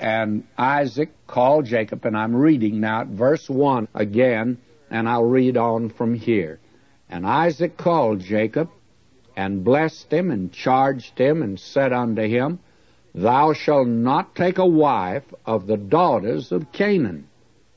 And Isaac called Jacob, and I'm reading now at verse 1 again, and I'll read on from here. And Isaac called Jacob, and blessed him, and charged him, and said unto him, Thou shalt not take a wife of the daughters of Canaan.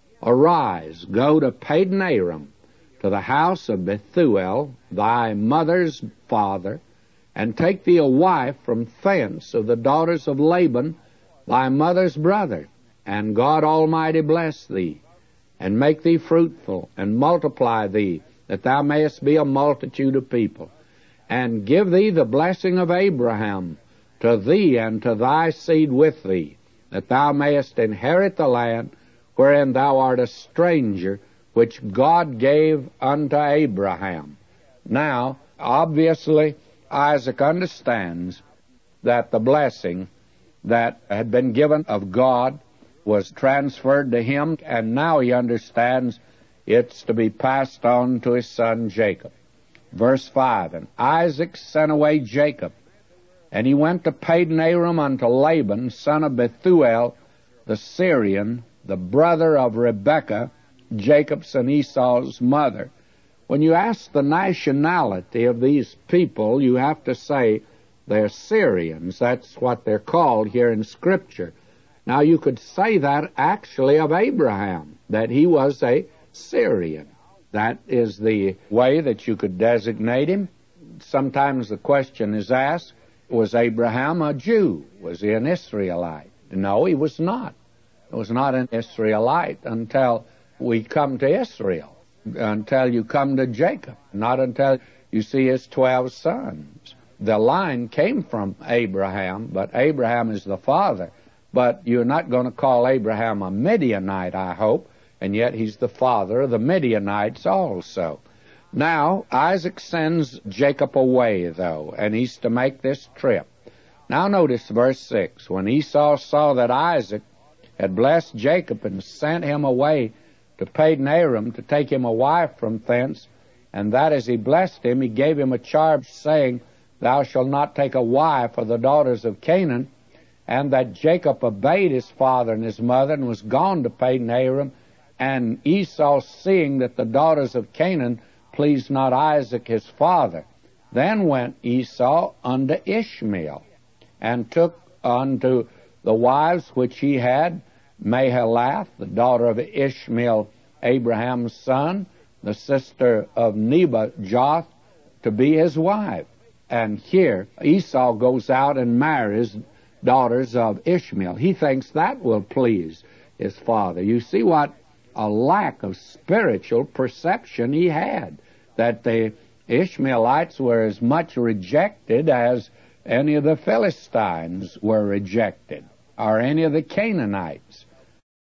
Arise, go to Padan Aram, to the house of Bethuel, thy mother's father, and take thee a wife from thence of the daughters of Laban, thy mother's brother. And God Almighty bless thee, and make thee fruitful, and multiply thee, that thou mayest be a multitude of people, and give thee the blessing of Abraham to thee and to thy seed with thee, that thou mayest inherit the land wherein thou art a stranger, which God gave unto Abraham. Now, obviously, Isaac understands that the blessing that had been given of God was transferred to him, and now he understands it's to be passed on to his son Jacob. Verse 5, And Isaac sent away Jacob, and he went to Padan Aram unto Laban, son of Bethuel, the Syrian, the brother of Rebekah, Jacob's and Esau's mother. When you ask the nationality of these people, you have to say they're Syrians. That's what they're called here in Scripture. Now, you could say that actually of Abraham, that he was a Syrian. That is the way that you could designate him. Sometimes the question is asked, was Abraham a Jew? Was he an Israelite? No, he was not. He was not an Israelite until we come to Israel, until you come to Jacob, not until you see his 12 sons. The line came from Abraham, but Abraham is the father. But you're not going to call Abraham a Midianite, I hope, and yet he's the father of the Midianites also. Now, Isaac sends Jacob away, though, and he's to make this trip. Now notice verse 6. When Esau saw that Isaac had blessed Jacob and sent him away to Padan Aram to take him a wife from thence, and that as he blessed him, he gave him a charge, saying, Thou shalt not take a wife of the daughters of Canaan, and that Jacob obeyed his father and his mother, and was gone to Padan Aram. And Esau, seeing that the daughters of Canaan pleased not Isaac his father, then went Esau unto Ishmael, and took unto the wives which he had Mahalath, the daughter of Ishmael, Abraham's son, the sister of Nebajoth, to be his wife. And here Esau goes out and marries daughters of Ishmael. He thinks that will please his father. You see what a lack of spiritual perception he had, that the Ishmaelites were as much rejected as any of the Philistines were rejected, or any of the Canaanites.